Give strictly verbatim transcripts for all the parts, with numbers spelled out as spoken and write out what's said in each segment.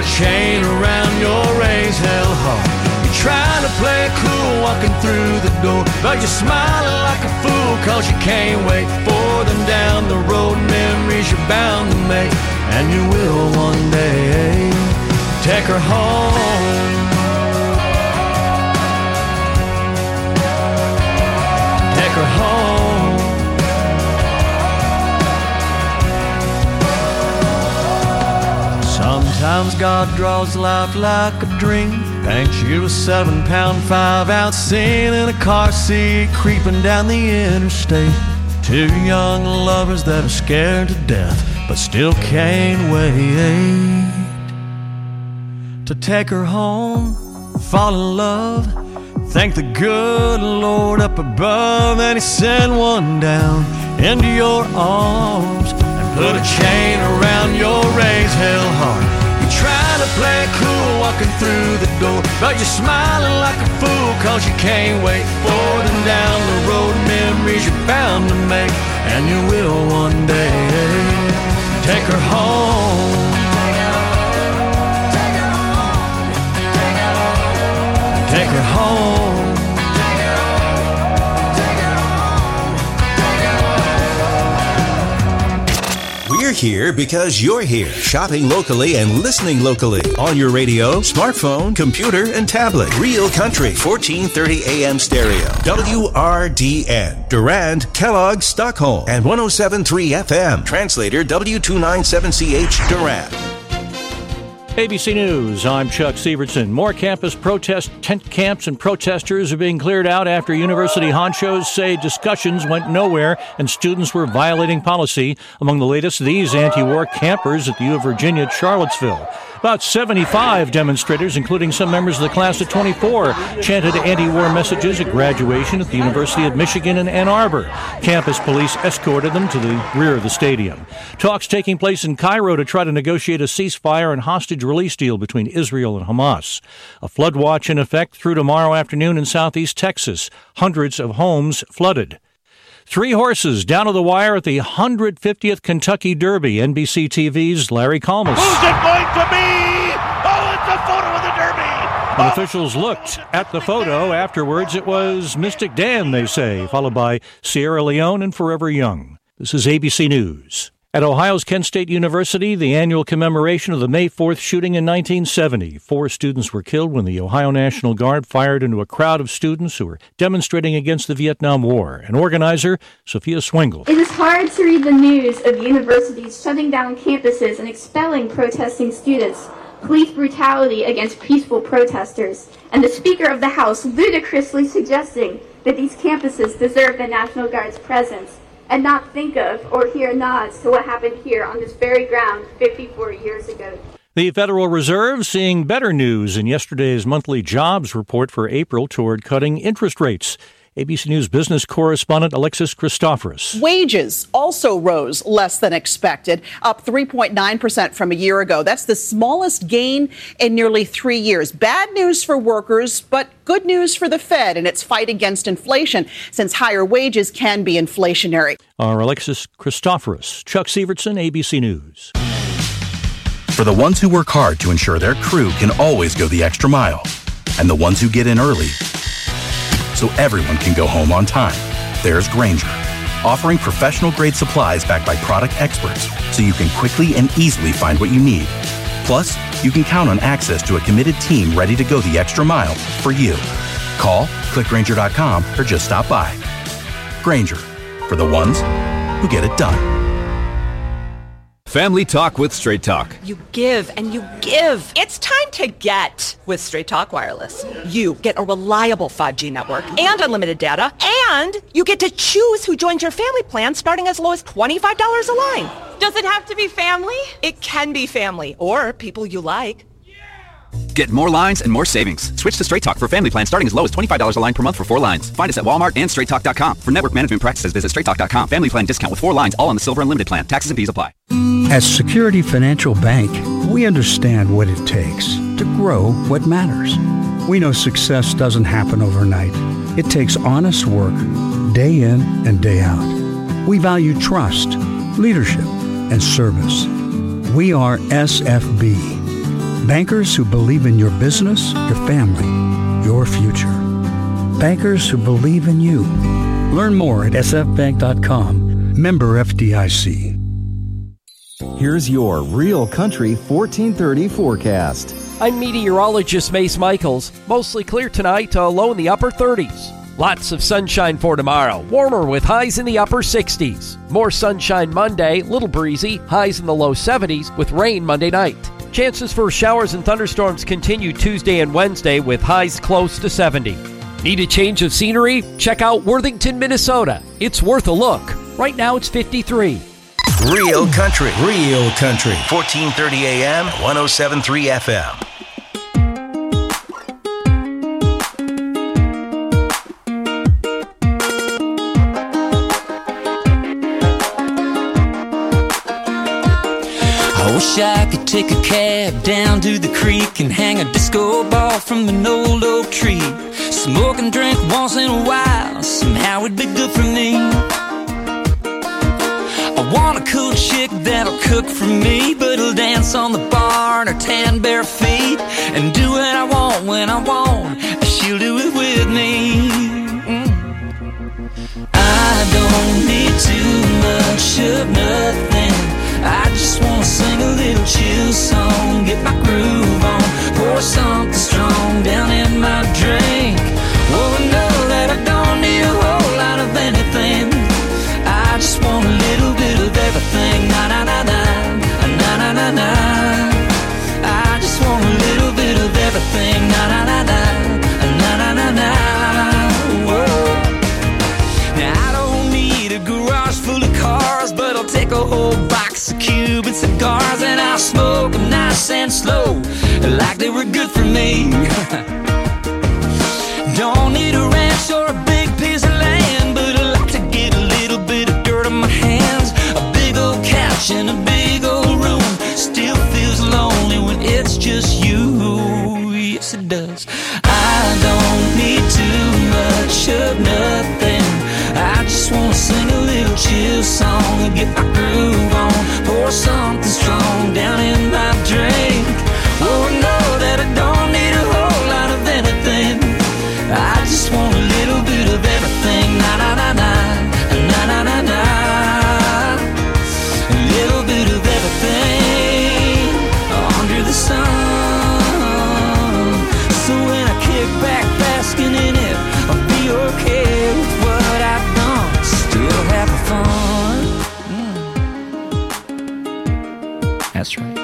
a chain around your raised hell heart. You're trying to play it cool walking through the door, but you're smiling like a fool cause you can't wait for them down the road. Memories you're bound to make, and you will one day. Take her home. Take her home. Sometimes God draws life like a dream, paints you a seven pound five ounce scene in a car seat creeping down the interstate. Two young lovers that are scared to death but still can't wait to take her home, fall in love, thank the good Lord up above, and He sent one down into your arms and put a chain around your raised hell heart. You try to play it cool walking through the door, but you're smiling like a fool cause you can't wait for them down the road. Memories you're bound to make, and you will one day. Take her home. Take her home. We're here because you're here, shopping locally and listening locally on your radio, smartphone, computer, and tablet. Real Country, fourteen thirty A M stereo. W R D N, Durand, Kellogg, Stockholm, and one oh seven point three F M. Translator W two ninety-seven C H, Durand. A B C News, I'm Chuck Severson. More campus protest tent camps and protesters are being cleared out after university honchos say discussions went nowhere and students were violating policy. Among the latest, these anti-war campers at the U of Virginia at Charlottesville. About seventy-five demonstrators, including some members of the class of twenty-four, chanted anti-war messages at graduation at the University of Michigan in Ann Arbor. Campus police escorted them to the rear of the stadium. Talks taking place in Cairo to try to negotiate a ceasefire and hostage release deal between Israel and Hamas. A flood watch in effect through tomorrow afternoon in southeast Texas. Hundreds of homes flooded. Three horses down to the wire at the one hundred fiftieth Kentucky Derby. N B C T V's Larry Kalmus. Who's it going to be? Oh, it's a photo of the Derby. When officials looked at the photo afterwards, it was Mystic Dan, they say, followed by Sierra Leone and Forever Young. This is A B C News. At Ohio's Kent State University, the annual commemoration of the May fourth shooting in nineteen seventy. Four students were killed when the Ohio National Guard fired into a crowd of students who were demonstrating against the Vietnam War. An organizer, Sophia Swingle. It is hard to read the news of universities shutting down campuses and expelling protesting students, police brutality against peaceful protesters, and the Speaker of the House ludicrously suggesting that these campuses deserve the National Guard's presence, and not think of or hear nods to what happened here on this very ground fifty-four years ago. The Federal Reserve seeing better news in yesterday's monthly jobs report for April toward cutting interest rates. A B C News business correspondent Alexis Christoforous. Wages also rose less than expected, up three point nine percent from a year ago. That's the smallest gain in nearly three years. Bad news for workers, but good news for the Fed in its fight against inflation, since higher wages can be inflationary. Our Alexis Christoforous. Chuck Severson, A B C News. For the ones who work hard to ensure their crew can always go the extra mile, and the ones who get in early so everyone can go home on time, there's Grainger, offering professional-grade supplies backed by product experts so you can quickly and easily find what you need. Plus, you can count on access to a committed team ready to go the extra mile for you. Call, click Grainger dot com, or just stop by. Grainger, for the ones who get it done. Family Talk with Straight Talk. You give and you give. It's time to get with Straight Talk Wireless. You get a reliable five G network and unlimited data, and you get to choose who joins your family plan starting as low as twenty-five dollars a line. Does it have to be family? It can be family or people you like. Get more lines and more savings. Switch to Straight Talk for family plan starting as low as twenty-five dollars a line per month for four lines. Find us at Walmart and straight talk dot com. For network management practices, visit straight talk dot com. Family plan discount with four lines, all on the Silver Unlimited plan. Taxes and fees apply. At Security Financial Bank, we understand what it takes to grow what matters. We know success doesn't happen overnight. It takes honest work, day in and day out. We value trust, leadership, and service. We are S F B. Bankers who believe in your business, your family, your future. Bankers who believe in you. Learn more at s f bank dot com. Member F D I C. Here's your Real Country fourteen thirty forecast. I'm meteorologist Mace Michaels. Mostly clear tonight, uh, low in the upper thirties. Lots of sunshine for tomorrow. Warmer with highs in the upper sixties. More sunshine Monday, little breezy, highs in the low seventies with rain Monday night. Chances for showers and thunderstorms continue Tuesday and Wednesday with highs close to seventy. Need a change of scenery? Check out Worthington, Minnesota. It's worth a look. Right now it's fifty-three. Real Country. Real Country. fourteen thirty A M, one oh seven point three F M. I wish I could take a cab down to the creek and hang a disco ball from an old oak tree. Smoke and drink once in a while, somehow it'd be good for me. I want a cool chick that'll cook for me, but will dance on the bar in her tan bare feet and do what I want when I want. She'll do it with me. Mm. I don't need too much of nothing. I just wanna sing a little chill song, get my groove on, pour something strong down in my drink. Oh, know that I don't need a whole lot of anything. I just want a little bit of everything. Na na na na, na na na na. I just want a little bit of everything. Na na na na, na na na na. Whoa. Now I don't need a garage full of cars, but I'll take a whole box of Cuban cigars and I'll smoke them nice and slow, like they were good for me. Don't need a ranch or a big piece of land, but I like to get a little bit of dirt on my hands. A big old couch in a big old room still feels lonely when it's just you. Yes, it does. I don't need too much of nothing. I just wanna sing a little chill song and get my groove on, pour something strong down in my drink. Oh, know that I don't need a whole lot of anything. I just want a little bit of everything. Na na na na, na na na na. A little bit of everything under the sun. So when I kick back basking in it, I'll be okay with what I've done. Still having fun. Mm. That's right.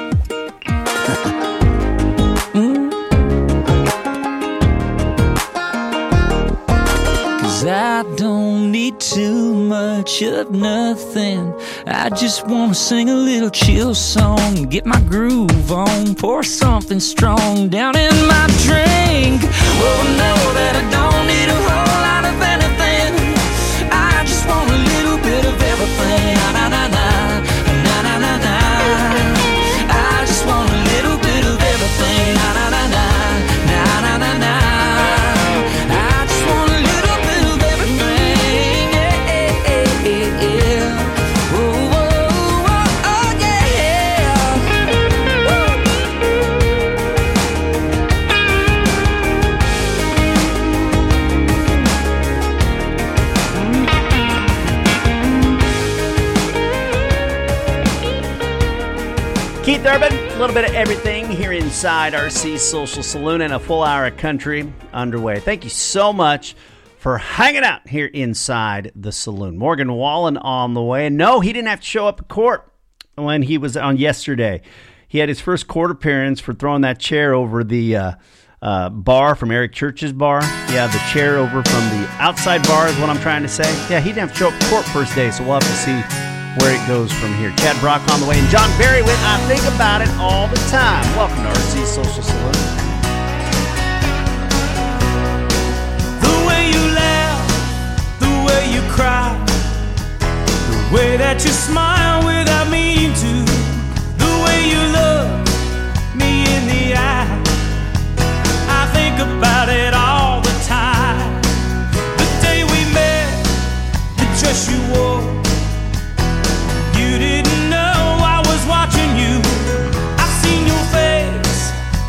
I don't need too much of nothing. I just wanna sing a little chill song, get my groove on, pour something strong down in my drink. Oh, know that I don't need a whole lot of anything. I just want a little bit of everything. Na na na na, na na na na. I just want a little bit of everything. Na na na na, na na na na. Keith Urban, a little bit of everything here inside R C's Social Saloon, and a full hour of country underway. Thank you so much for hanging out here inside the saloon. Morgan Wallen on the way. And no, he didn't have to show up at court when he was on yesterday. He had his first court appearance for throwing that chair over the uh, uh, bar from Eric Church's bar. Yeah, the chair over from the outside bar is what I'm trying to say. Yeah, he didn't have to show up at court first day, so we'll have to see where it goes from here. Chad Brock on the way, and John Barry with I Think About It All the Time. Welcome to R C's Social Saloon. The way you laugh, the way you cry, the way that you smile without meaning to, the way you look me in the eye, I think about it all the time. The day we met, the dress you wore, you didn't know I was watching you. I've seen your face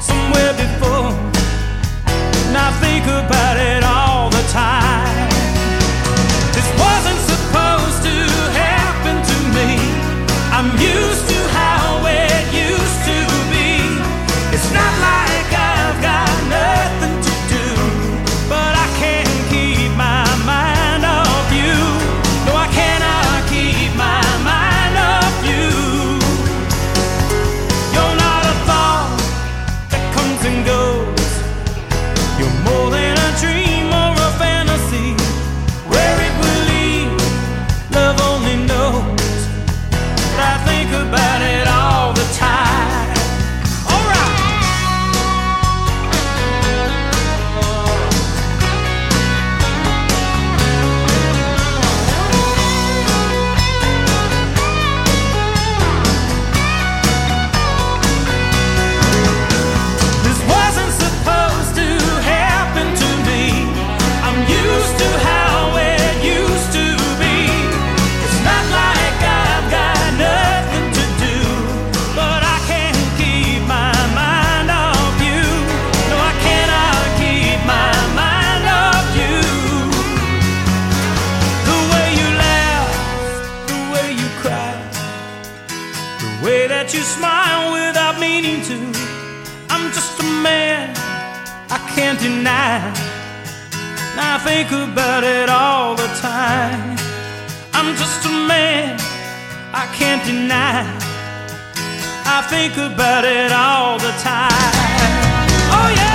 smile without meaning to. I'm just a man, I can't deny. And I think about it all the time. I'm just a man, I can't deny. I think about it all the time. Oh yeah.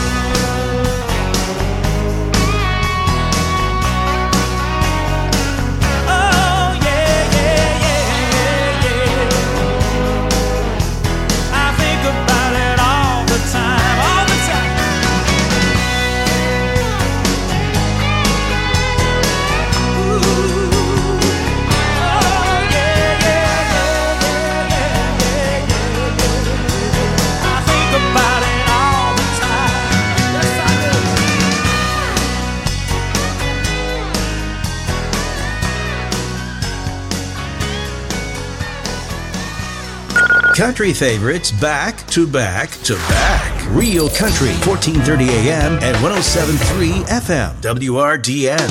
Country favorites back to back to back. Real Country, fourteen thirty A M and one oh seven point three F M, W R D N.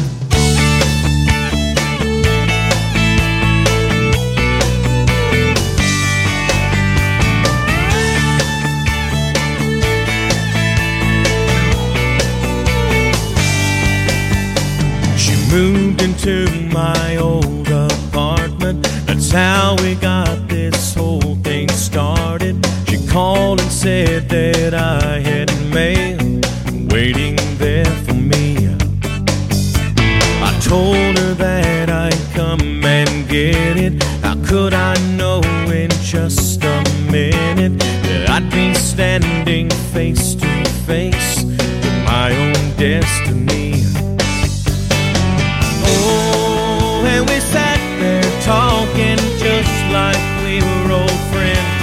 She moved into my old apartment. That's how we got this whole thing started. She called and said that I had mail waiting there for me. I told her that I'd come and get it. How could I know in just a minute that I'd be standing face to face with my own destiny? Oh, and we sat there talking just like we were old friends.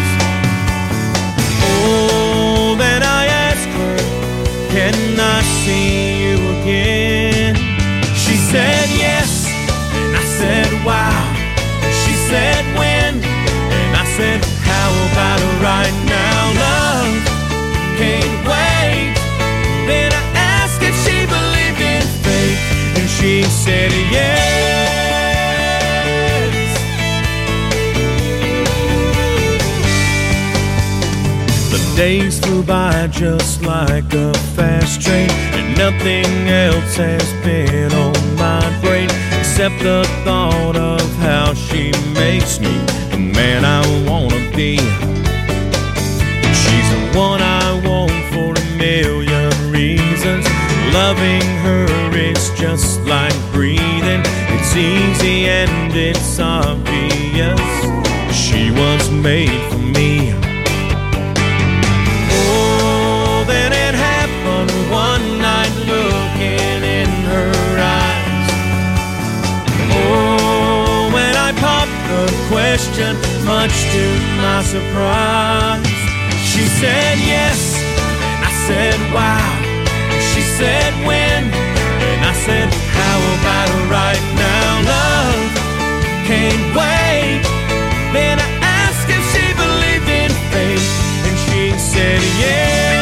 Oh, then I asked her, can I see you again? She said yes, and I said wow. She said when, and I said how about right now? Love can't wait. Then I asked if she believed in fate, and she said yes. Days flew by just like a fast train, and nothing else has been on my brain except the thought of how she makes me the man I wanna be. She's the one I want for a million reasons. Loving her is just like breathing. It's easy and it's obvious. She was made for me. Then it happened one night looking in her eyes. Oh, when I popped the question, much to my surprise, she said yes, and I said wow. She said when, and I said how about right now? Love can't wait. Then I asked if she believed in fate, and she said yes.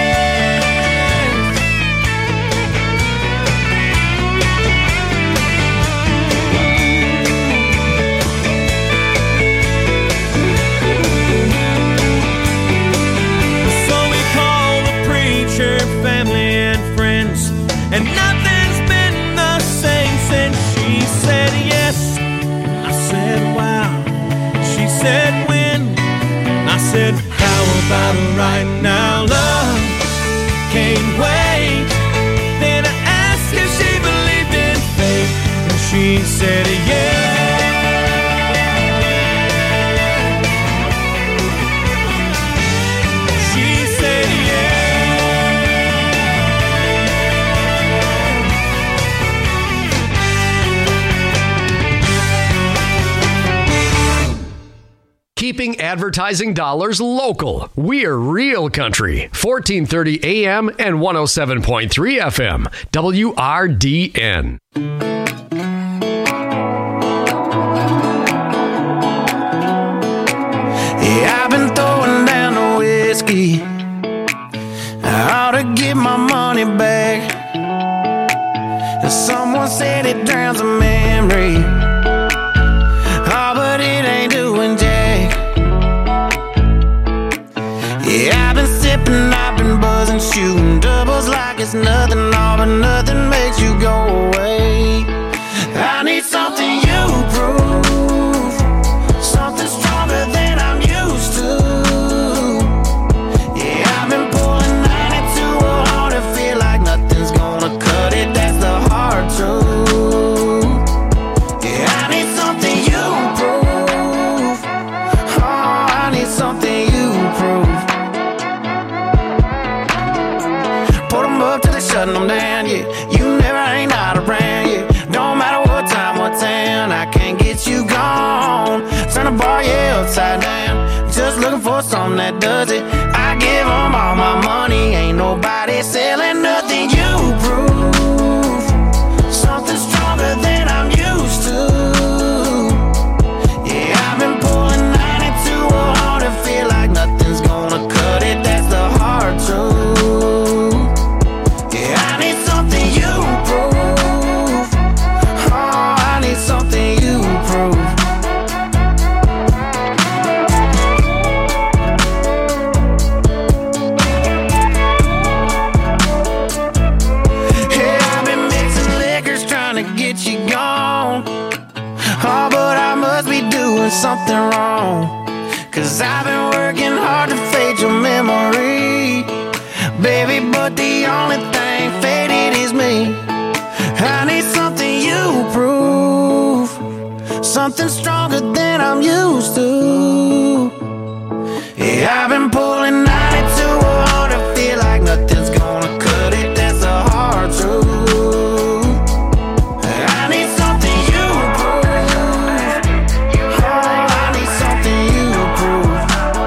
And nothing's been the same since she said yes. I said wow. She said when. I said how about right now? Love can't wait. Then I asked if she believed in fate, and she said yes. She said yes. Keeping advertising dollars local. We're Real Country, fourteen thirty A M and one oh seven point three F M, W R D N. Yeah, I've been throwing down the whiskey. I ought to get my money back. Someone said it drowns a memory. Oh, but it ain't doing jack. on, shooting doubles like it's nothing, all but nothing makes you go away. I need something you prove, something stronger than I'm used to. Yeah, I've been pulling ninety-two hard to feel like nothing's gonna cut it, that's the hard truth. Yeah, I need something you prove, oh, I need something you prove. Put them up till they shutting them down, yeah, you never ain't out around, yeah. Don't matter what time, what town, I can't get you gone. Turn the bar, yeah, upside down. Just looking for something that does it. I give them all my money, ain't nobody selling nothing. You prove something stronger than I'm used to. Yeah, I've been pulling ninety-two hard to feel like nothing's gonna cut it, that's the hard truth. Yeah, I need something you prove, I need something you prove. Yeah, I've been mixing liquors trying to get you gone. Oh, but I must be doing something wrong, 'cause I've been working hard to fade your memory, baby, but the only thing faded is me. I need something you prove, something stronger than I'm used to. Yeah, I've been pulling ninety-two hard to feel like nothing's gonna cut it, that's the hard truth. I need something you prove, oh, I need something you prove.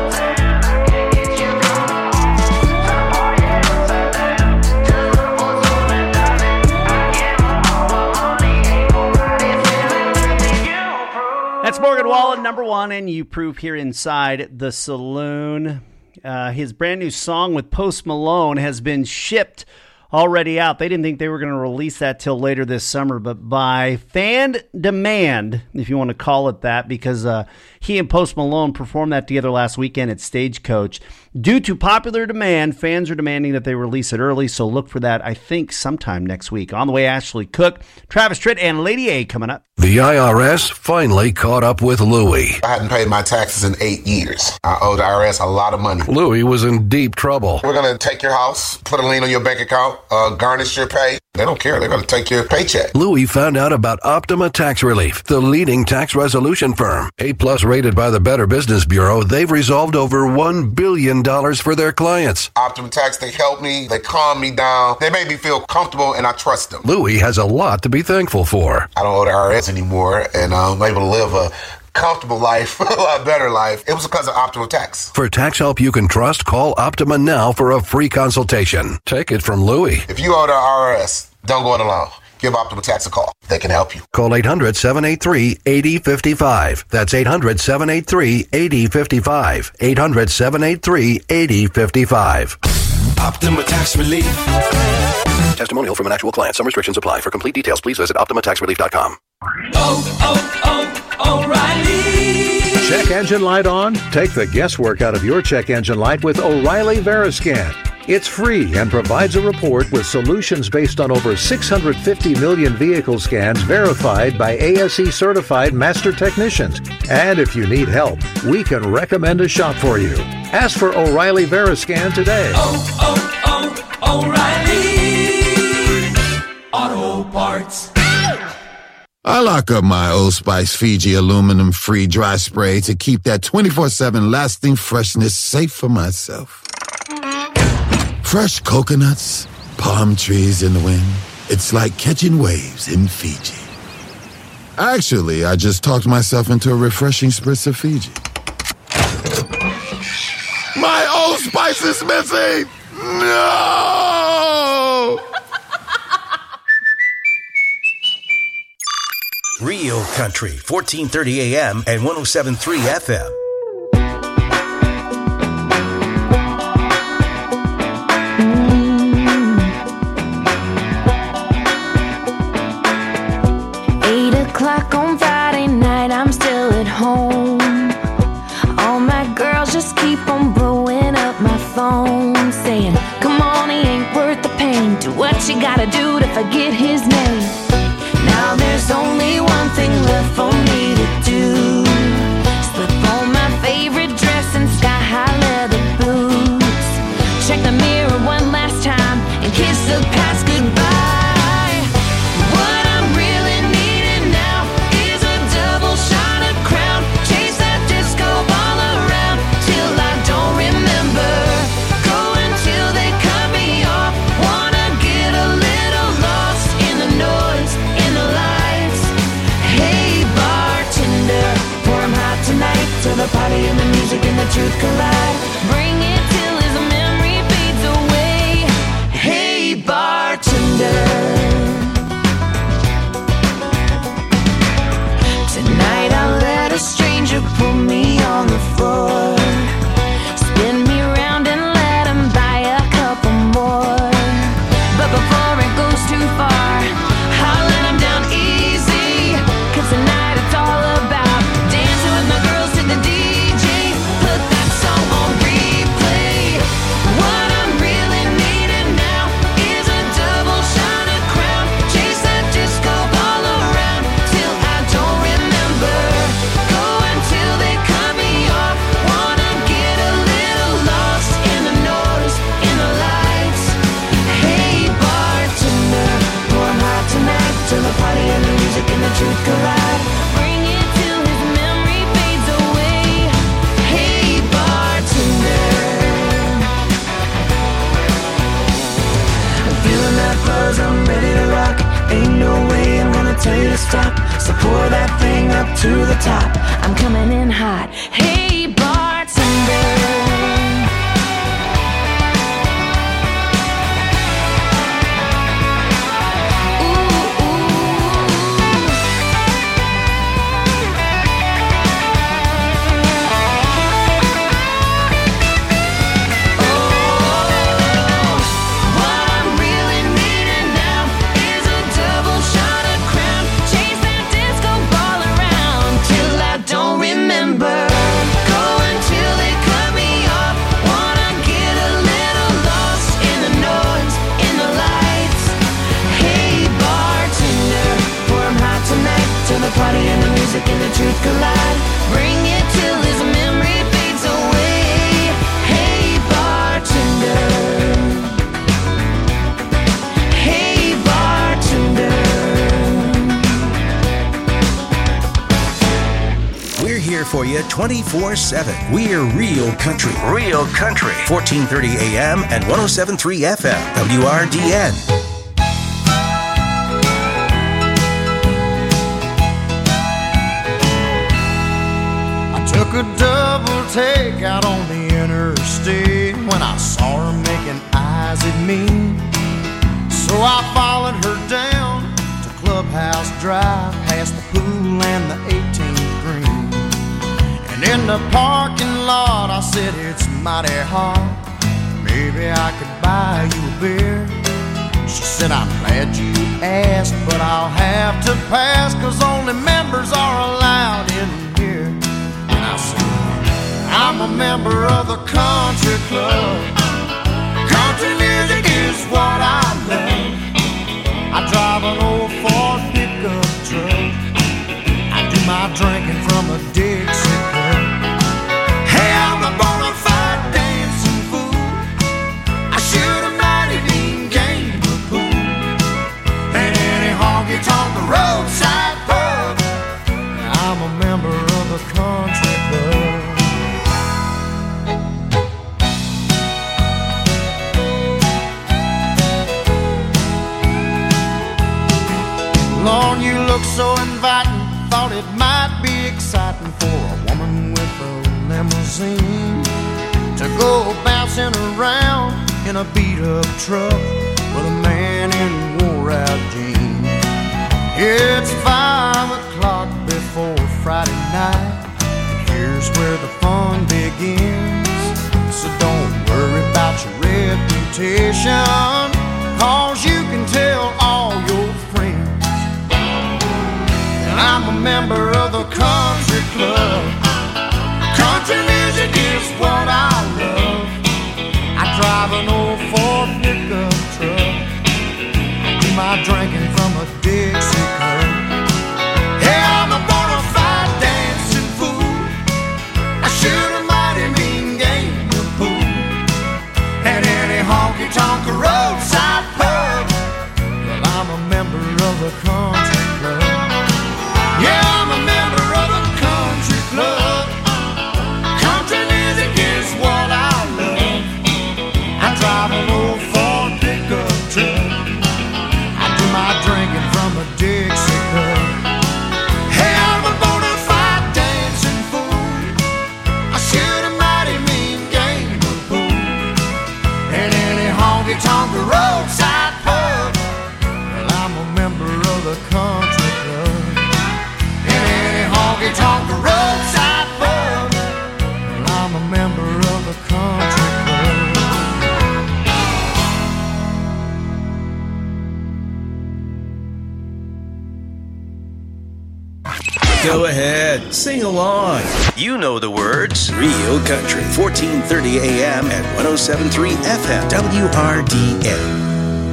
That's Morgan Wallen, number one, and You Prove here inside the saloon. Uh, his brand new song with Post Malone has been shipped already out. They didn't think they were going to release that till later this summer, but by fan demand, if you want to call it that, because uh, he and Post Malone performed that together last weekend at Stagecoach. Due to popular demand, fans are demanding that they release it early, so look for that, I think, sometime next week. On the way, Ashley Cook, Travis Tritt, and Lady A coming up. The I R S finally caught up with Louie. I hadn't paid my taxes in eight years. I owed the I R S a lot of money. Louie was in deep trouble. We're going to take your house, put a lien on your bank account, uh, garnish your pay. They don't care. They're going to take your paycheck. Louie found out about Optima Tax Relief, the leading tax resolution firm. A-plus rated by the Better Business Bureau, they've resolved over one billion dollars for their clients. Optima Tax, they help me. They calm me down. They make me feel comfortable, and I trust them. Louie has a lot to be thankful for. I don't owe the I R S anymore, and I'm able to live a comfortable life, a lot better life. It was because of Optima Tax. For tax help you can trust, call Optima now for a free consultation. Take it from Louie. If you owe the I R S, don't go it alone. Give Optima Tax a call. They can help you. Call eight hundred, seven eight three, eight zero five five. That's eight hundred, seven eight three, eight zero five five. eight hundred, seven eight three, eight zero five five. Optima Tax Relief. Testimonial from an actual client. Some restrictions apply. For complete details, please visit Optima Tax Relief dot com. Oh, oh, oh, O'Reilly. Check engine light on? Take the guesswork out of your check engine light with O'Reilly Veriscan. It's free and provides a report with solutions based on over six hundred fifty million vehicle scans verified by A S E certified master technicians. And if you need help, we can recommend a shop for you. Ask for O'Reilly Veriscan today. Oh, oh, oh, O'Reilly Auto Parts. I lock up my Old Spice Fiji aluminum-free dry spray to keep that twenty-four seven lasting freshness safe for myself. Fresh coconuts, palm trees in the wind. It's like catching waves in Fiji. Actually, I just talked myself into a refreshing spritz of Fiji. My Old Spice is missing! No! Real Country, fourteen thirty A M and one oh seven point three F M. Eight o'clock on Friday night, I'm still at home. All my girls just keep on blowing up my phone, saying, come on gotta do to forget his name? Now there's only one thing left for me to do. Slip on my favorite dress and sky-high leather boots. Check the mirror one last time and kiss the past goodbye. What I'm really needing now is a double shot of Crown. Chase that disco ball around till I don't remember. Go until they cut me off. Wanna get a little lost in the noise, in the lights. Hey bartender, pour 'em hot tonight till the party and the music and the truth collide. Bring it till his memory fades away. Hey bartender, tonight I'll let a stranger pull me on the floor. Spin me round and let him buy a couple more. But before it goes too far, I'll let him down easy. Cause tonight it's all about dancing with my girls to the D J. Put that song on replay. What I'm really needing now is a double shot of Crown. Chase that disco ball around till I don't remember. Go until they cut me off. Wanna get a little lost in the noise, in the lights. Hey bartender, pour 'em hot tonight till the party and the music and the truth collide. Bring it till his memory fades away. Hey bartender, I'm feeling that buzz, I'm ready to rock. Ain't no way I'm gonna tell you to stop. So pour that thing up to the top. I'm coming in hot. Hey bartender. What I'm really needing now is a double shot of Crown. Chase that disco ball around till I don't remember. Go until they cut me off. Wanna get a little lost in the noise, in the lights. Hey bartender, pour 'em hot tonight till the party and the music and the truth collide. Bring it till his memory fades away. Hey bartender. Hey bartender. We're here for you twenty-four seven. We're Real Country. Real Country. fourteen thirty A M and one oh seven point three F M. W R D N. I took a double take out on the interstate when I saw her making eyes at me. So I followed her down to Clubhouse Drive, past the pool and the eighteenth green. And in the parking lot I said, it's mighty hot, maybe I could buy you a beer. She said, I'm glad you asked, but I'll have to pass, cause only members are allowed in here. And I said, I'm a member of the country club. Country music is what I love. I drive an old Ford pickup truck. I do my drinking from a Dixie cup. Hey, I'm a bona fide dancing fool. I shoot a mighty mean game of pool. And any honky-tonk roadside pub, I'm a member of the country club. Lord, you look so inviting. Thought it might be exciting for a woman with a limousine to go bouncing around in a beat-up truck with a man in wore-out jeans. It's five o'clock before Friday night, and here's where the fun begins. So don't worry about your reputation, cause you can tell all your friends. And I'm a member of the country club. Country music is what I love. I drive an old Ford pickup truck. honky-tonk roadside pub. Well, I'm a member of the country club. In any honky-tonk roadside pub. Well, I'm a member of the country club. Go ahead, sing along. You know the words. Real Country, fourteen thirty A M at one oh seven point three F M, W R D A.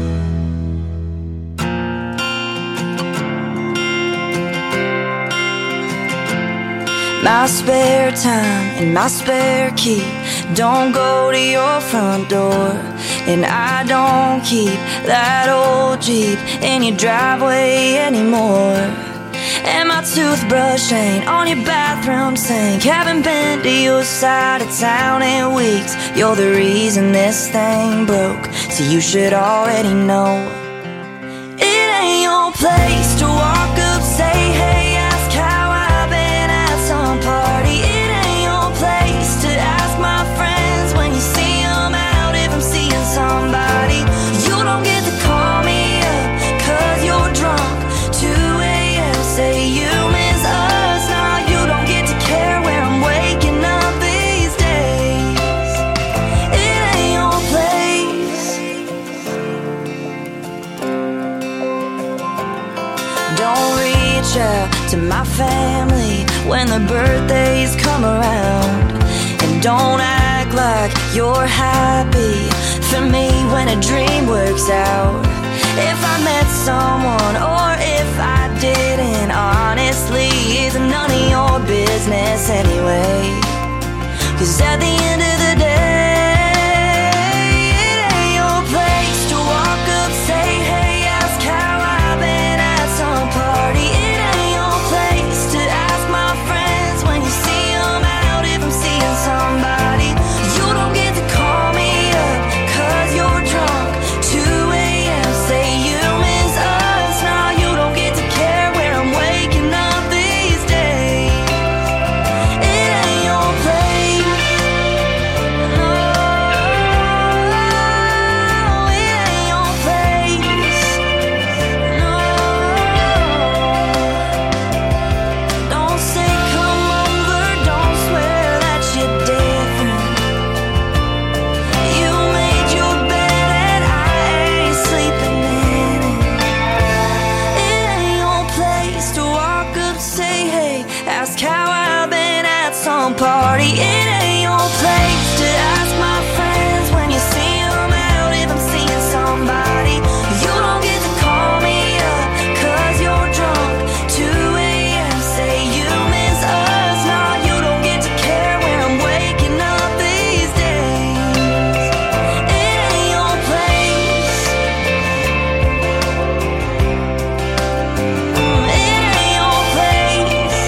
My spare time and my spare key don't go to your front door. And I don't keep that old Jeep in your driveway anymore. And my toothbrush ain't on your bathroom sink. Haven't been to your side of town in weeks. You're the reason this thing broke, so you should already know. It ain't your place to walk up, say hey, ask how I've been at some party. It ain't your place to ask my friends when you see them out if I'm seeing somebody. You don't get to call me up cause you're drunk. two a.m. say you miss us. Nah, you don't get to care where I'm waking up these days. It ain't your place. Don't reach out to my family when the birthdays come around. And don't act like you're happy for me when a dream works out. If I met someone or if I didn't, honestly, it's none of your business anyway. Cause at the end of the day, it ain't your place to walk up, say hey, ask how I've been at some party. It ain't your place to ask my friends when you see them out if I'm seeing somebody. You don't get to call me up cause you're drunk. two a.m. say you miss us. Now you don't get to care where I'm waking up these days. It ain't your place. No, it ain't your place. No, don't say come over, don't swear that you're different. You made your bed and I ain't sleeping in it. It ain't your place to walk up, say hey, ask how I've been at some party. It ain't your place to ask my friends when you see them out if I'm seeing somebody. You don't get to call me up cause you're drunk. two a.m. say you miss us. Nah, you don't get to care where I'm waking up these days. It ain't your place. It ain't your place.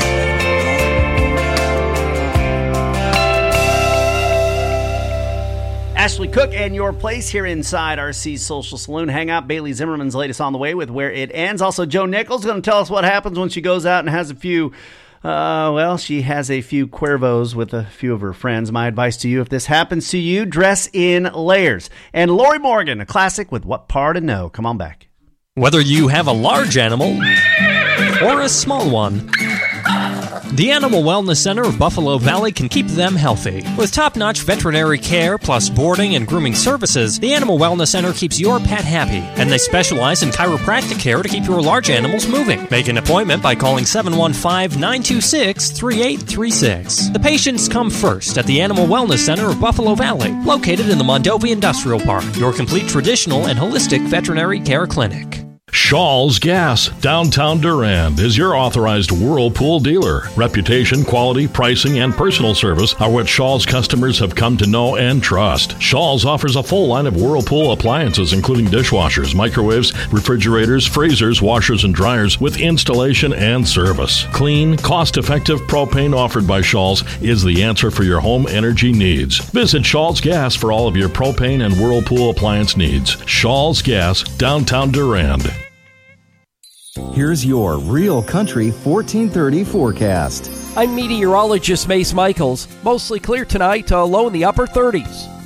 Ashley Cook and Your Place here inside R C's Social Saloon. Hang out. Bailey Zimmerman's latest on the way with Where It Ends. Also, Joe Nichols going to tell us what happens when she goes out and has a few, uh, well, she has a few Cuervos with a few of her friends. My advice to you, if this happens to you, dress in layers. And Lori Morgan, a classic with What Part to Know. Come on back. Whether you have a large animal or a small one, the Animal Wellness Center of Buffalo Valley can keep them healthy. With top-notch veterinary care plus boarding and grooming services, the Animal Wellness Center keeps your pet happy, and they specialize in chiropractic care to keep your large animals moving. Make an appointment by calling seven one five, nine two six, three eight three six. The patients come first at the Animal Wellness Center of Buffalo Valley, located in the Mondovi Industrial Park, your complete traditional and holistic veterinary care clinic. Shaw's Gas, downtown Durand, is your authorized Whirlpool dealer. Reputation, quality, pricing, and personal service are what Shaw's customers have come to know and trust. Shaw's offers a full line of Whirlpool appliances, including dishwashers, microwaves, refrigerators, freezers, washers, and dryers, with installation and service. Clean, cost-effective propane offered by Shaw's is the answer for your home energy needs. Visit Shaw's Gas for all of your propane and Whirlpool appliance needs. Shaw's Gas, downtown Durand. Here's your Real Country fourteen thirty forecast. I'm meteorologist Mace Michaels. Mostly clear tonight, uh, low in the upper thirties.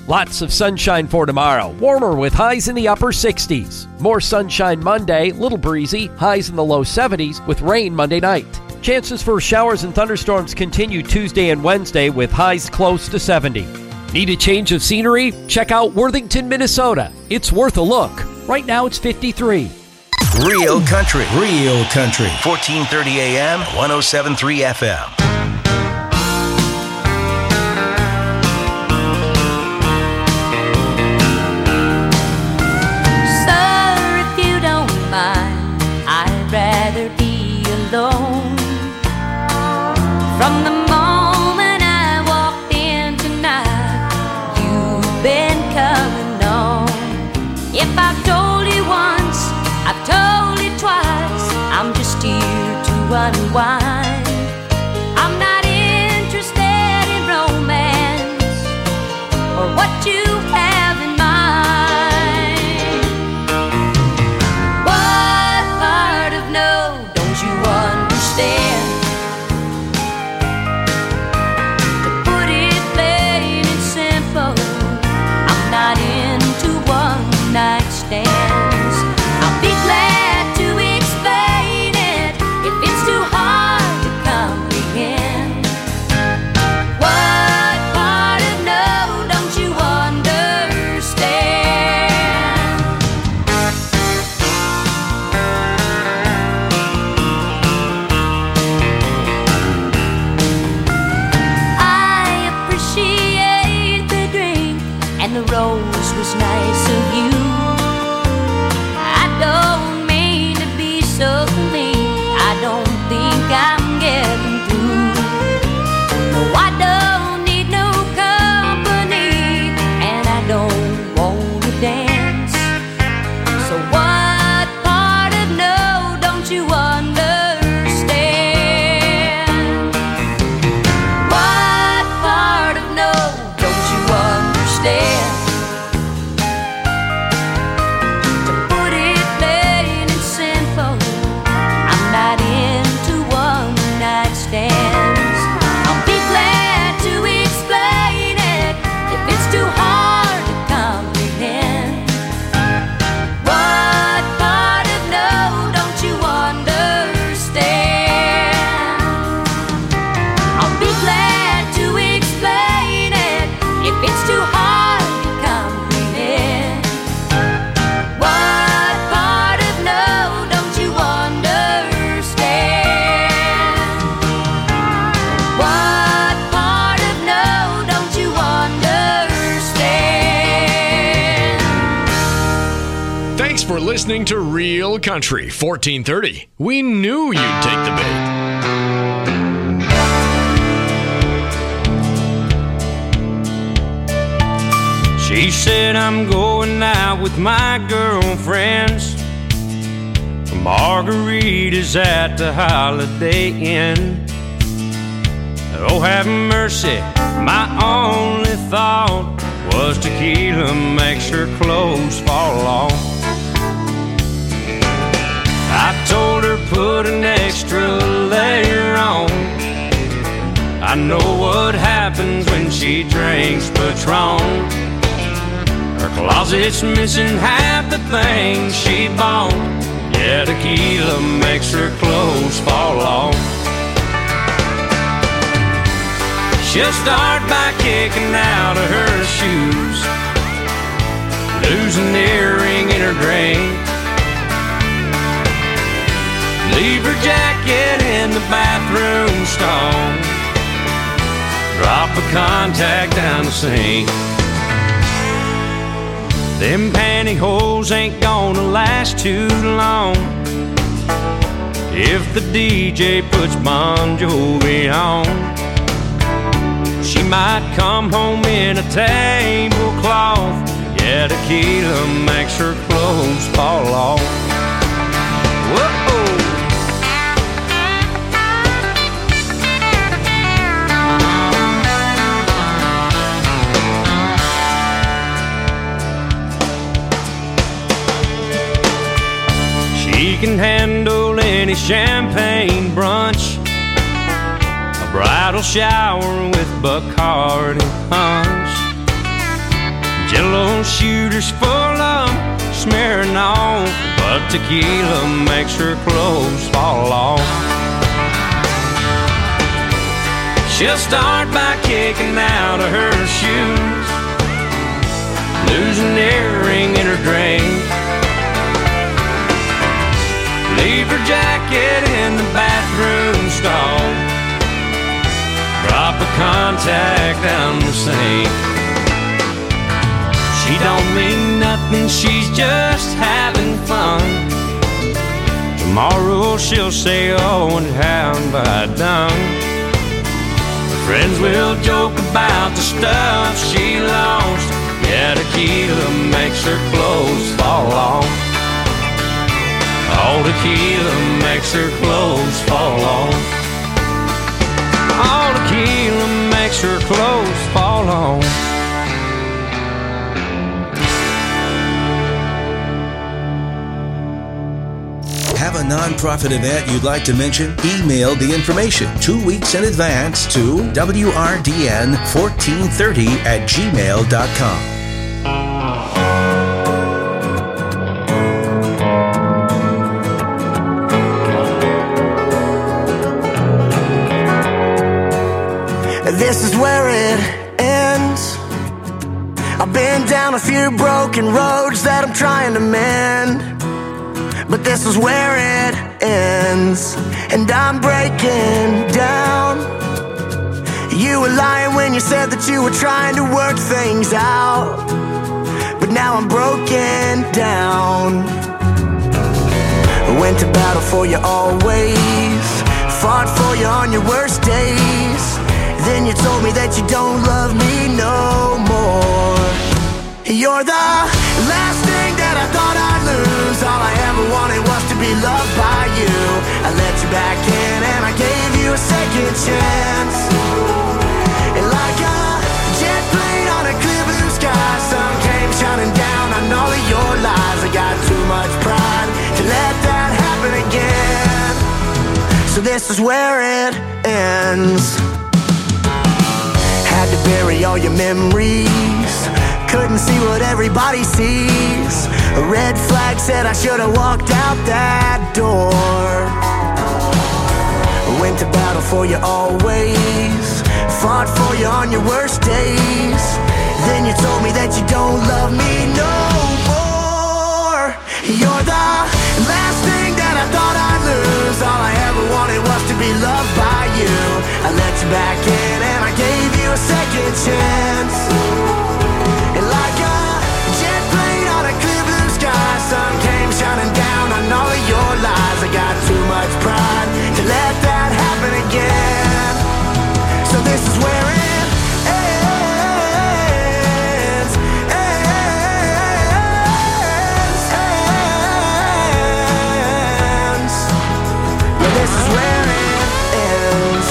Lots of sunshine for tomorrow. Warmer with highs in the upper sixties. More sunshine Monday, little breezy, highs in the low seventies with rain Monday night. Chances for showers and thunderstorms continue Tuesday and Wednesday with highs close to seventy. Need a change of scenery? Check out Worthington, Minnesota. It's worth a look. Right now it's fifty-three. Real country. Real country. fourteen thirty A M, one oh seven point three F M. From the moment I walked in tonight, you've been coming on. If I've told you once, I've told you twice, I'm just here to unwind. I'm not interested in romance or what you have in mind. What part of no don't you understand? Night stands. I'll be glad to explain it if it's too hard to comprehend. What part of no don't you understand? I appreciate the drink and the rose was nice of you. Don't mean to be so mean. I don't think I'm getting through. No, I don't need no company, and I don't want to dance. So what part of no don't you understand? What part of no don't you understand? I'll be glad to explain it if it's too hard to comprehend. What part of no don't you understand? I'll be glad to explain it if it's too hard to comprehend. What part of no don't you understand? For listening to Real Country fourteen thirty. We knew you'd take the bait. She said I'm going out with my girlfriends for margaritas at the Holiday Inn. Oh, have mercy, my only thought was tequila makes her clothes fall off. I told her put an extra layer on. I know what happens when she drinks Patron. Her closet's missing half the things she bought. Yeah, tequila makes her clothes fall off. She'll start by kicking out of her shoes, lose an earring in her drink, leave her jacket in the bathroom stall, drop a contact down the sink. Them pantyhose ain't gonna last too long if the D J puts Bon Jovi on. She might come home in a tablecloth. Yeah, tequila makes her clothes fall off. Whoa! She can handle any champagne brunch, a bridal shower with Bacardi punch. Jello shooters full of smearing on, but tequila makes her clothes fall off. She'll start by kicking out of her shoes, losing an earring in her drink. Leave her jacket in the bathroom stall, drop a contact down the sink. She don't mean nothing, she's just having fun. Tomorrow she'll say, oh, and how have I done? Her friends will joke about the stuff she lost. Yeah, tequila makes her clothes fall off. Oh, tequila makes her clothes fall off. Oh, tequila makes her clothes fall off. Have a nonprofit event you'd like to mention? Email the information two weeks in advance to W R D N fourteen thirty at gmail dot com. This is where it ends. I've been down a few broken roads that I'm trying to mend, but this is where it ends, and I'm breaking down. You were lying when you said that you were trying to work things out, but now I'm broken down. Went to battle for you always, fought for you on your worst days. Then you told me that you don't love me no more. You're the last thing that I thought I'd lose. All I ever wanted was to be loved by you. I let you back in and I gave you a second chance. And like a jet plane on a clear blue sky, sun came shining down on all of your lies. I got too much pride to let that happen again. So this is where it ends. Had to bury all your memories, couldn't see what everybody sees. A red flag said I should have walked out that door. Went to battle for you always, fought for you on your worst days. Then you told me that you don't love me no more. You're the last thing that I thought I'd lose. All I ever wanted was to be loved by you. I let you back in and I gave you a second chance. And like a jet plane on a clear blue sky, sun came shining down on all of your lies. I got too much pride to let that happen again. So this is where it ends, ends, ends. Yeah, this is where it ends.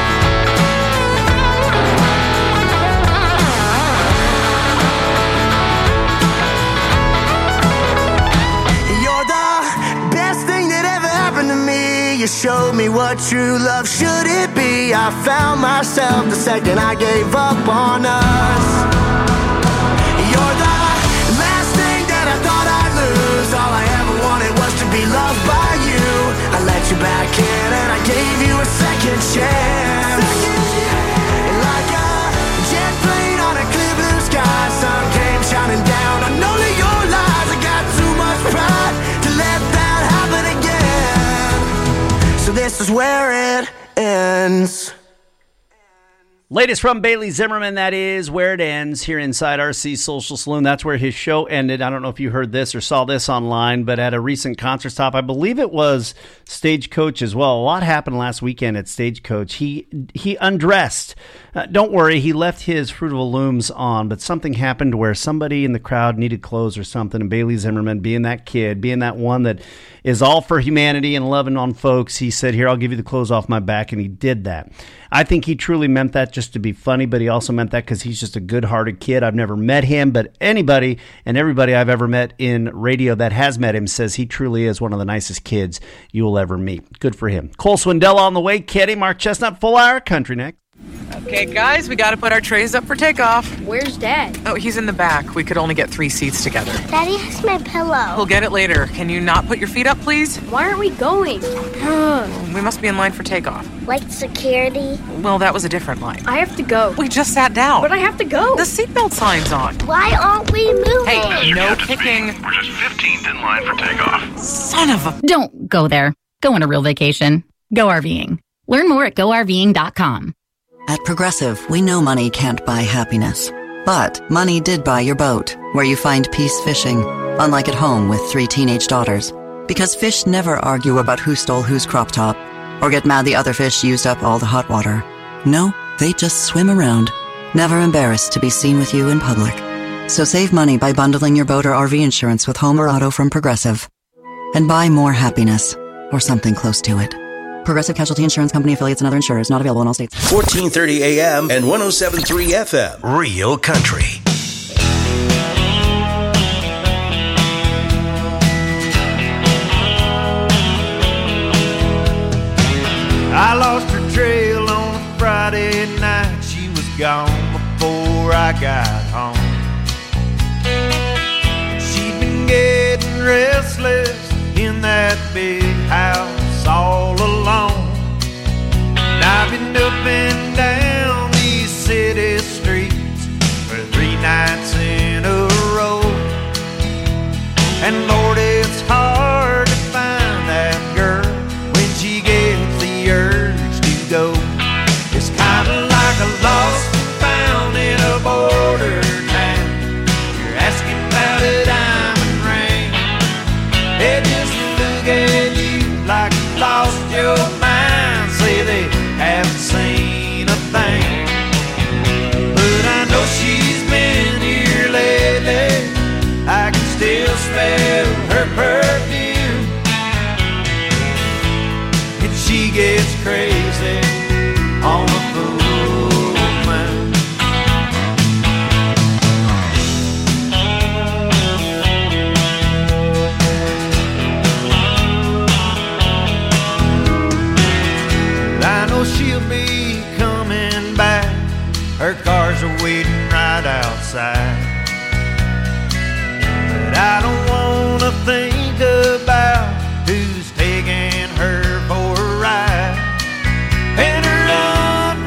You showed me what true love should it be. I found myself the second I gave up on us. You're the last thing that I thought I'd lose. All I ever wanted was to be loved by you. I let you back in and I gave you a second chance. And like a jet plane on a clear blue sky, sun came shining down on all of your lies. I got too much pride to let that happen again. So this is where it ends. Latest from Bailey Zimmerman, that is where it ends here inside R C Social Saloon. That's where his show ended. I don't know if you heard this or saw this online, but at a recent concert stop, I believe it was Stagecoach as well. A lot happened last weekend at Stagecoach. He he undressed. Uh, don't worry, he left his Fruit of the Looms on, but something happened where somebody in the crowd needed clothes or something, and Bailey Zimmerman, being that kid, being that one that is all for humanity and loving on folks, he said, here, I'll give you the clothes off my back, and he did that. I think he truly meant that just to be funny, but he also meant that because he's just a good-hearted kid. I've never met him, but anybody and everybody I've ever met in radio that has met him says he truly is one of the nicest kids you will ever meet. Good for him. Cole Swindell on the way. Kenny, Mark Chestnut, Full Hour Country next. Okay, guys, we got to put our trays up for takeoff. Where's Dad? Oh, he's in the back. We could only get three seats together. Daddy has my pillow. We'll get it later. Can you not put your feet up, please? Why aren't we going? We must be in line for takeoff. Like security? Well, that was a different line. I have to go. We just sat down. But I have to go. The seatbelt sign's on. Why aren't we moving? Hey, no kicking. We're just fifteenth in line for takeoff. Son of a... Don't go there. Go on a real vacation. Go RVing. Learn more at go R V ing dot com. At Progressive, we know money can't buy happiness. But money did buy your boat, where you find peace fishing, unlike at home with three teenage daughters. Because fish never argue about who stole whose crop top, or get mad the other fish used up all the hot water. No, they just swim around, never embarrassed to be seen with you in public. So save money by bundling your boat or R V insurance with home or auto from Progressive. And buy more happiness, or something close to it. Progressive Casualty Insurance Company affiliates and other insurers, not available in all states. fourteen thirty A M and one oh seven point three F M. Real Country. I lost her trail on a Friday night. She was gone before I got home. She'd been getting restless in that big house all alone. And I've been up and down these city streets for three nights in a row. And Lord, it's hard to find that girl when she gets the urge to go. It's kind of like a lost and found in a border town. You're asking about a diamond ring. They just look at you like you lost your mind. Say they haven't seen a thing. But I know she's been here lately. I can still smell her perfume. And she gets crazy on the full moon. I know she'll be coming back. Her cars are waiting right outside. But I don't wanna think about who's taking her for a ride. And her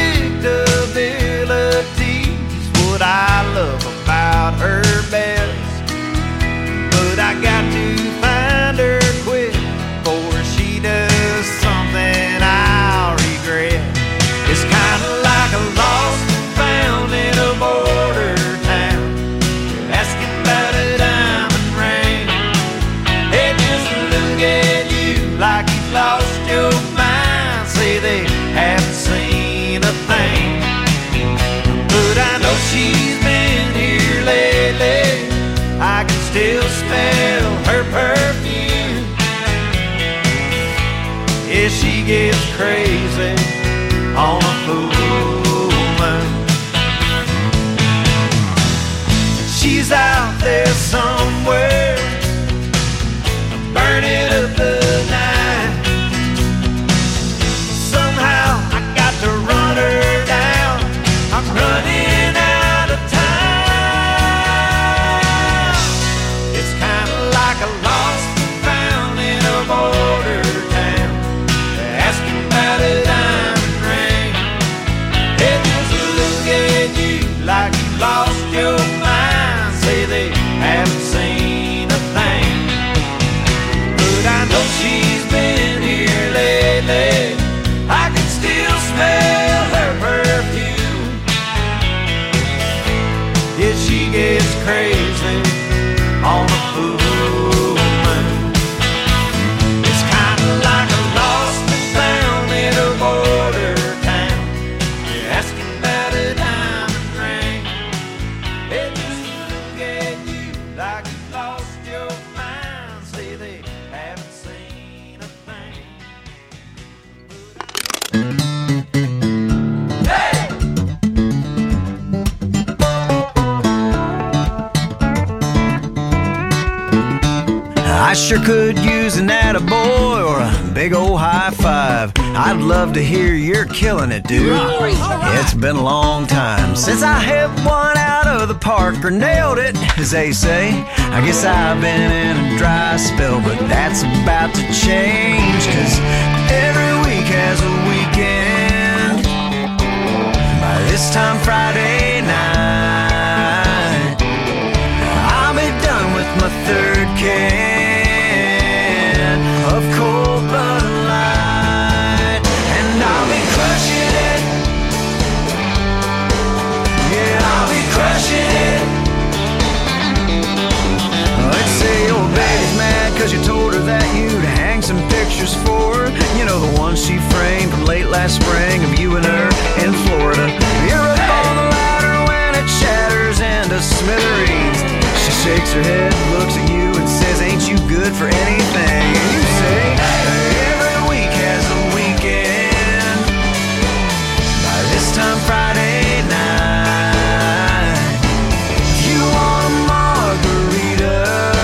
unpredictability's what I love about her best. But I got to find her quick before she does something I'll regret. It's kinda like a lost and found in a border town. You're asking about a diamond ring. They just look at you like you've lost your mind. Say they haven't seen a thing. But I know she's been here lately. I can still smell her perfume. Yeah, she gets crazy on a full moon. She's out there somewhere, burning up the night. Somehow I got to run her down. I'm running out of time. It's kind of like a lost and found in a border town. They're asking about a diamond ring. They just look at you like you lost your mind. Say they haven't seen a thing. But I know she's been here lately. I can still smell her perfume. Yeah, she gets crazy on a full moon. It's kind of like a lost and found in a border town. You're asking about a diamond ring. They just look at you like you lost your mind. Say they haven't seen a thing. I I sure could use an attaboy or a big old high five. I'd love to hear you're killing it, dude. It's been a long time since I hit one out of the park or nailed it, as they say. I guess I've been in a dry spell, but that's about to change, 'cause every week has a weekend. By this time Friday night, I'll be done with my third can of cold Bud Light, and I'll be crushing it. Yeah, I'll be crushing it. Let's say your baby's mad 'cause you told her that you'd hang some pictures for her. You know, the ones she framed from late last spring of you and her in Florida. You're up on the ladder when it shatters into smithereens. She shakes her head, looks at you and says, ain't you good for anything? And you say, every week has a weekend. By this time Friday night, if you want a margarita,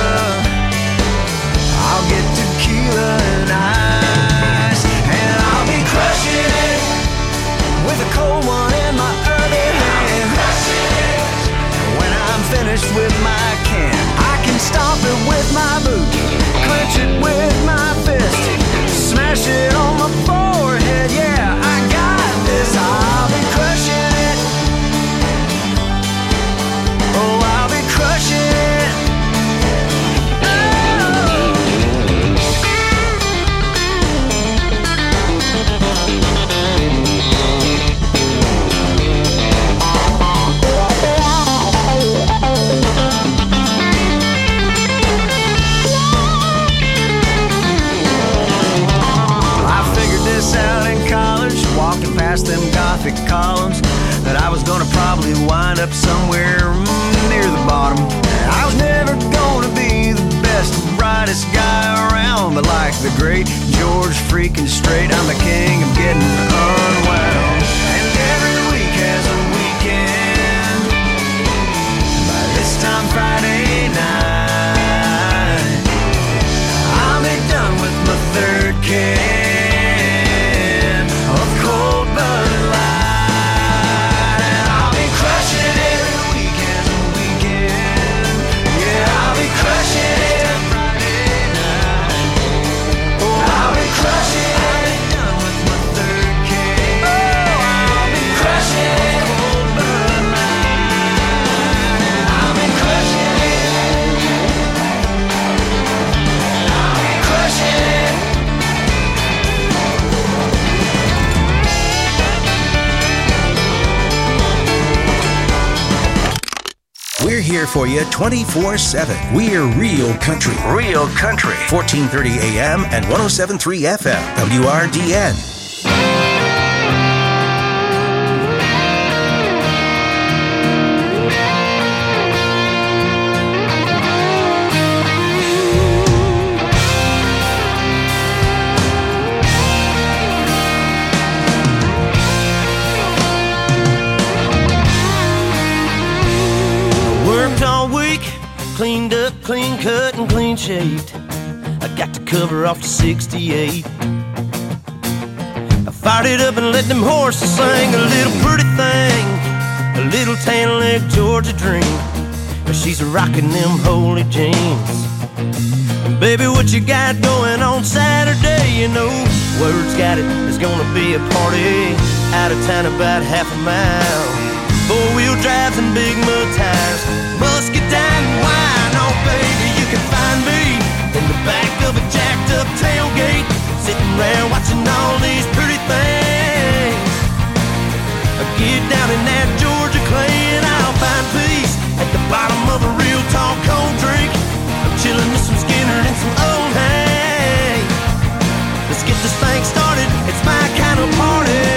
I'll get tequila and ice, and I'll be crushing it with a cold one in my other hand. When I'm finished with my can, I can stomp it with my boot, clench it with my fist, smash it on my forehead. Yeah, I got this. I'll be crushing it. Oh, I'll be crushing it. Out in college, walking past them Gothic columns, that I was gonna probably wind up somewhere mm, near the bottom. I was never gonna be the best, brightest guy around, but like the great George freaking Strait, I'm the king of getting unwound. And every week has a weekend. By this time Friday night, I'll be done with my third can of cold Bud Light, and I'll be crushing it. Every week has a weekend. Yeah, I'll be crushing it Friday night. Oh, I'll be crushing it. Done with my third can. Oh, I'll be crushing it. Cold Bud Light, and I'll be crushing it. I'll be crushing it. We're here for you twenty-four seven. We're Real Country. Real Country. fourteen thirty A M and one oh seven point three F M. W R D N. Cleaned up, clean cut, and clean shaved. I got to cover off the sixty-eight. I fired it up and let them horses sing. A little pretty thing, a little tan leg Georgia dream. But she's rocking them holy jeans. And baby, what you got going on Saturday? You know, word's got it, there's gonna be a party out of town about half a mile. Four-wheel drives and big mud tires, muscadine wine. Oh, baby, you can find me in the back of a jacked-up tailgate, sitting around watching all these pretty things. I get down in that Georgia clay and I'll find peace at the bottom of a real tall cold drink. I'm chilling with some Skinner and some old hay. Let's get this thing started, it's my kind of party.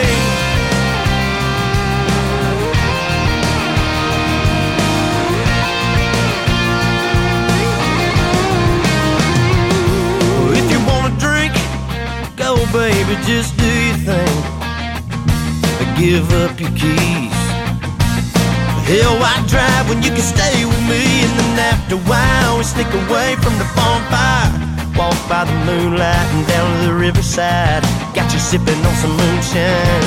Go, baby, just do your thing. Give up your keys. Hell, why drive when you can stay with me? And then after a while, we sneak away from the bonfire Walk by the moonlight and down to the riverside. Got you sipping on some moonshine.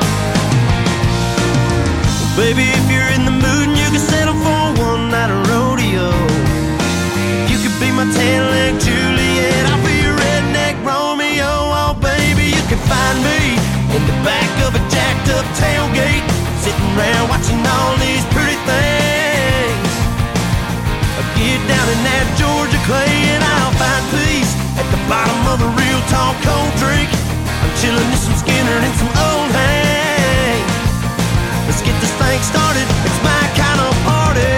Well, baby, if you're in the mood and you can settle for one night of rodeo, you could be my tan-leg Juliet, I'll be your redneck Romeo. Oh, baby, you can find me in the back of a jacked-up tailgate, sitting around watching all these pretty things. I get down in that Georgia clay and I'll find peace at the bottom of a real tall cold drink. I'm chilling with some Skinner and some old Hank. Let's get this thing started, it's my kind of party.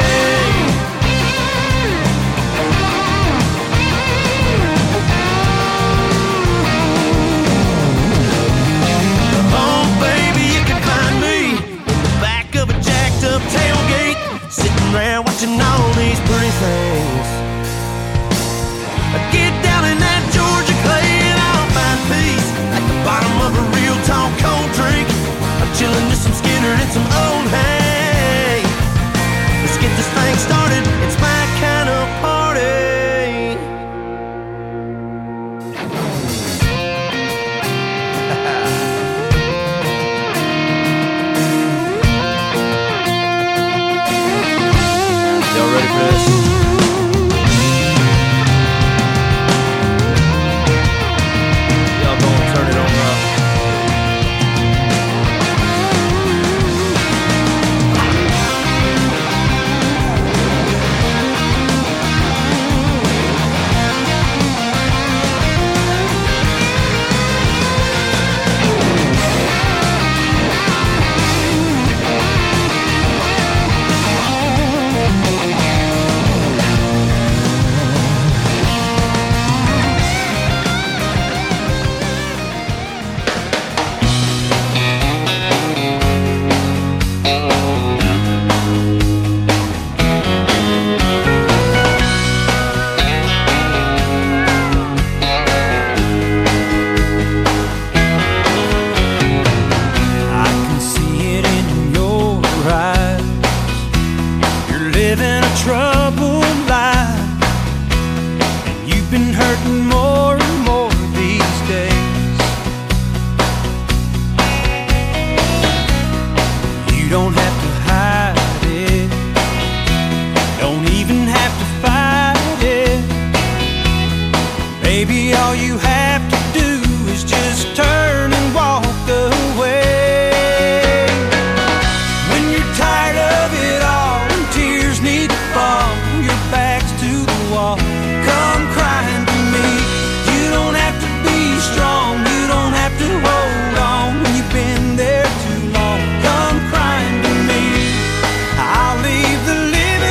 Oh baby, you can find me in the back of a jacked up tailgate, sitting around watching all these pretty things. I get down in that Georgia clay and I'll find peace at the bottom of a real tall cold drink. I'm chilling with some Skinner and some old hay. Let's get this thing started, it's my kind of party. Y'all ready for this? Y'all gonna turn it on up.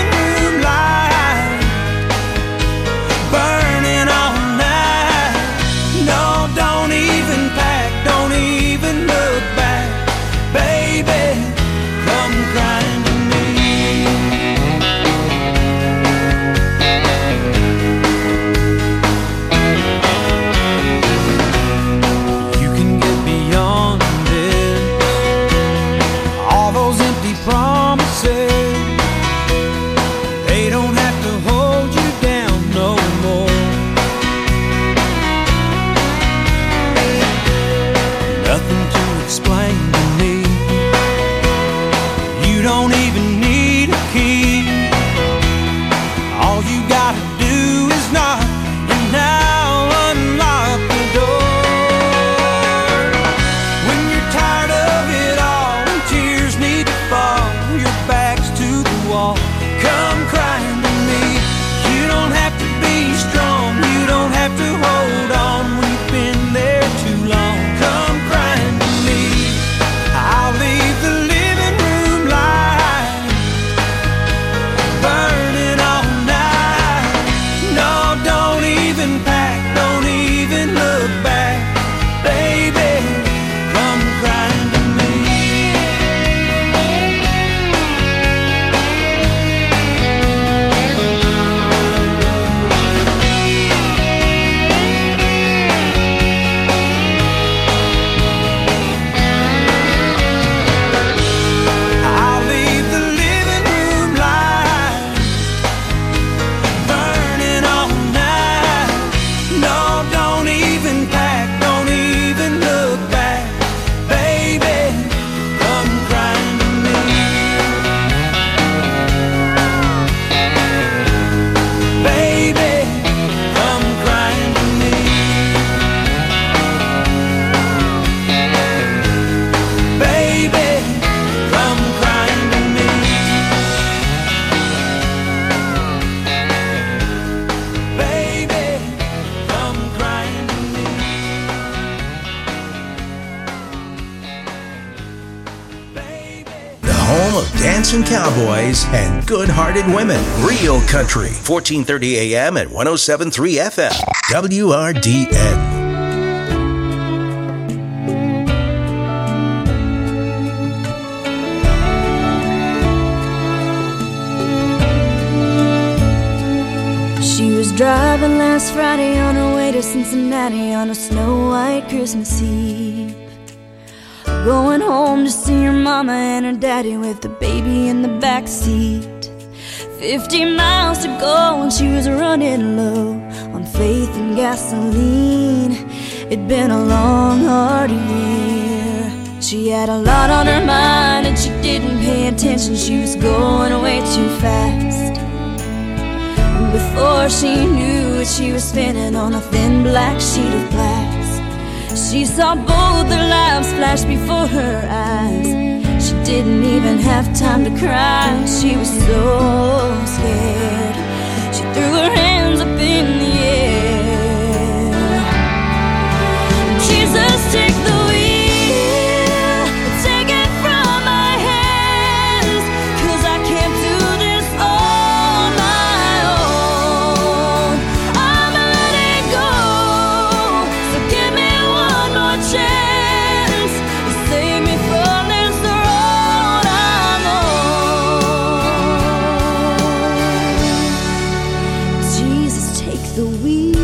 Burning all night. old-fashioned cowboys and good-hearted women. Real Country, fourteen thirty A M and one oh seven point three F M. W R D N. She was driving last Friday on her way to Cincinnati on a snow-white Christmas Eve, going home to see her mama and her daddy with the baby in the back seat. Fifty miles to go and she was running low on faith and gasoline. It'd been a long, hard year. She had a lot on her mind and she didn't pay attention. She was going way too fast. Before she knew it, she was spinning on a thin black sheet of glass. She saw both their lives flash before her eyes. She didn't even have time to cry. She was so scared. She threw her hands up in the air. Jesus, take the wheel, take it from my hands, 'cause I can't do this all my own. I'm letting go, so give me one more chance to save me from this road I'm on. Jesus, take the wheel.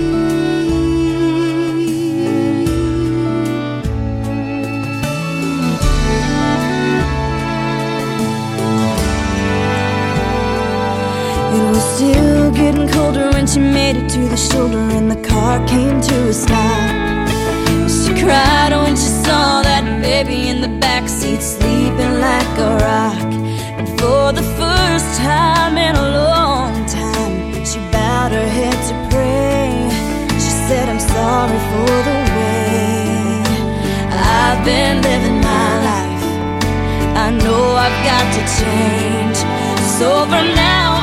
It was still getting colder when she made it to the shoulder and the car came to a stop. She cried when she saw that baby in the backseat sleeping like a rock. And for the first time in a long time, she bowed her head to pray. She said, I'm sorry for the way I've been living my life. I know I've got to change. So from now